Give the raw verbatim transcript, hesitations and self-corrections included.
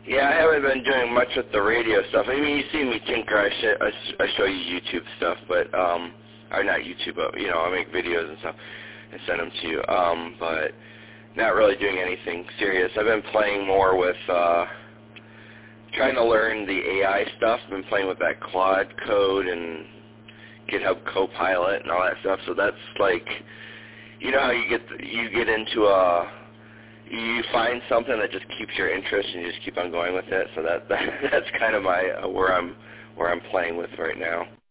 Yeah, I haven't been doing much with the radio stuff. I mean, you see me tinker. I, sh- I, sh- I show you YouTube stuff, but um, or not YouTube, but you know, I make videos and stuff and send them to you. Um, but not really doing anything serious. I've been playing more with uh, trying to learn the A I stuff. I've been playing with that Claude code and GitHub Copilot and all that stuff. So that's like, you know how you get the, you get into a you find something that just keeps your interest and you just keep on going with it. So that, that that's kind of my uh, where I'm where I'm playing with right now.